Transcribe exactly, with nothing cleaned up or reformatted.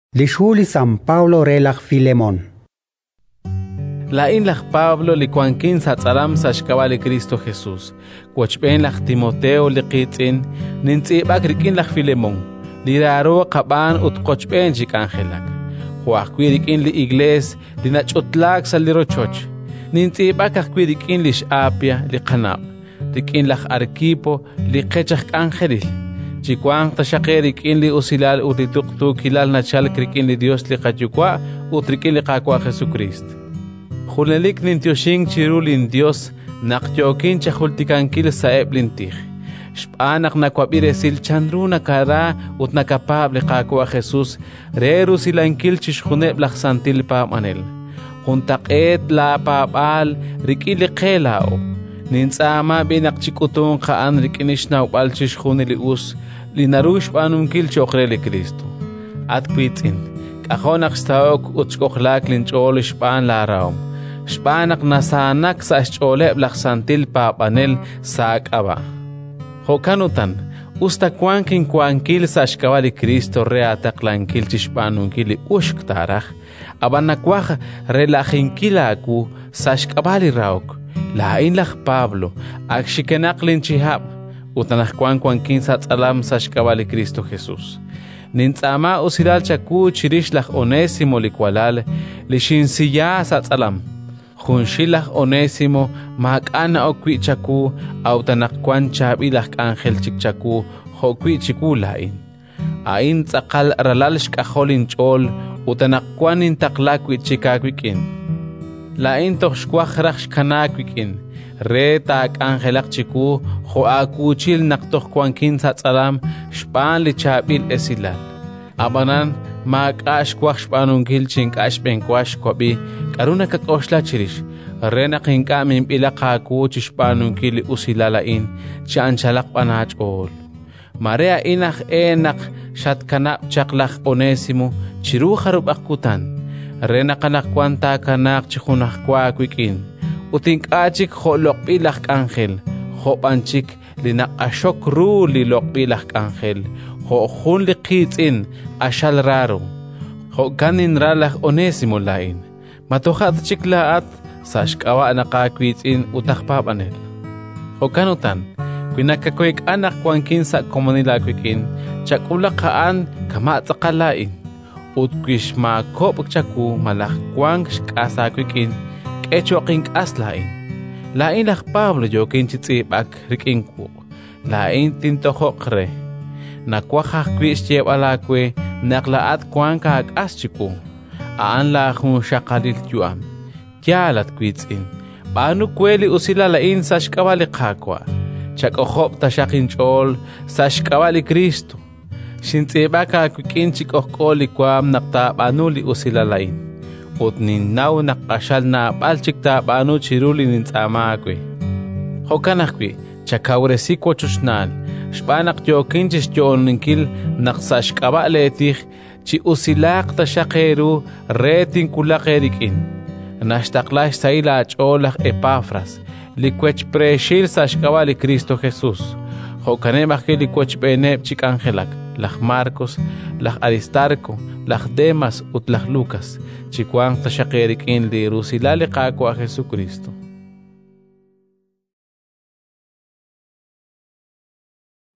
Lixuli San Pablo relaj Filemón. La in laj Pablo li kuankin satzaram sashkawali Cristo Jesús. Kuachben laj Timoteo li qitzin, nintzibak rikin laj Filemón. Li raro qaban ut kuachben jik angelak. Huakwi rikin li igles, li nachutlak sal li rochoch. Nintzibak akwi rikin li shapia li qanab. Rikin laj Arquipo li qechak angelil. Chikuan tashaqerik in li usilal utituktu kilal nachal krikin li Dios li qachukwa utrikin li qakwa Jesucrist. Julelik nintioshing chirulin Dios naqyokin chahultikankil saeb lintij. Shpanak nakwabire sil chandruna kara ut nakapab li qakwa Jesus reru silankil chishkhuneb laxantil pa manel. Juntaqet la papal rikil li qelao. Nintzama binak chikutun qaan rikinish na upal chishkhuni li us linarush banunkil chokre li Cristo. At kwitzin, kahonak staok utskokhlak linchol shpan la raum. Shpanak nasanak sa shcholeb laksantil papanel sa akaba. Hokanutan, usta kwankin kwankil sa shkawali Cristo reatak lankil chishpanunkil li ushk taraj. Abanakwaj relajinkila aku sa shkabali rauk. Lain laj Pablo, akshikenaq linchihab. Utanaj kwan kwan kinsat alam sashkawali Cristo Jesús. Nintzama usilal chaku chirish laj Onésimo likwalal, lishinsiya sat alam. Junshilaj Onésimo makana okwi chaku, autanak kwan chabi laj ángel chik chaku, hokwi chiku lain. Ain tzakal ralal shkajolin chol, utanak kwan intaklakwi chikakwikin. Lain toxkwaj raj shkanakwikin. Re tak angelak chiku ho akuchil naktok kwankin satsalam shpan li chabil esilal. Abanan makash kwak shpanungil chinkash benkwash kobi karuna kakoshla chirish. Re nakinka mimpila kaku chishpanungil usilalain chanchalak panach ol. Marea inak enak shatkanap chaklak Onésimo chiru harub akutan. Re nakanak kwanta kanak chihunak kwakwikin. Uting achik ho lokpilak angel, ho panchik linak ashok ru li lokpilak angel, ho hun li kitzin ashal raro, ho kanin ralak Onésimo lain. Matohat chiklaat sashkawa nakakwitsin utakpapanel. Ho kanutan, kwinakakwik anak kwankin sa komunilakwikin, chakulakhaan kamatsakalain, utkwish makopuk chaku malak kwang shkasakwikin, Echo king aslain. Lain laj Pablo yo kinchitsibak rikinku. Lain tintohokre. Nakwajak kwish jeb alakwe naklaat kwanka ak aschiku. Aan la hun shakalil yuam. Kyalat kwitsin. Panu kweli usila lain sa shkawali kakwa. Chakohop ta shakinchol sa shkawali Cristo. Shintsibaka kwikinchik okoli kwam nakta panuli usila lain. Ut ninnaw nakashal na balchikta banu chiruli nintzamakwe. Hokanakwe, chakawresi kwachushnal, shpanak yokinchish yoninkil naksashkaba letich, chi usilak ta shakeru retin kulakerikin. Nashtaklash saila acholak Epafras, likwech preshil sashkaba li Cristo Jesús. Hokanemak ke likwech beneb chik angelak, lach Marcos, lach Aristarco, lach Demas ut lach Lucas. Chikuang tashakerikin li rusilali qakwa Jesucristo.